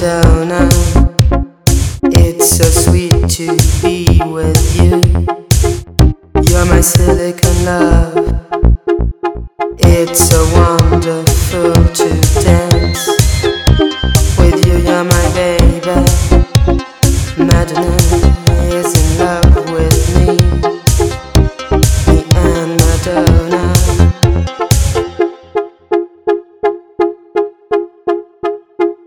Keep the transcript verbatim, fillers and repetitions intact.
Arizona. It's so sweet to be with you. You're my silicon love. It's so wonderful to dance.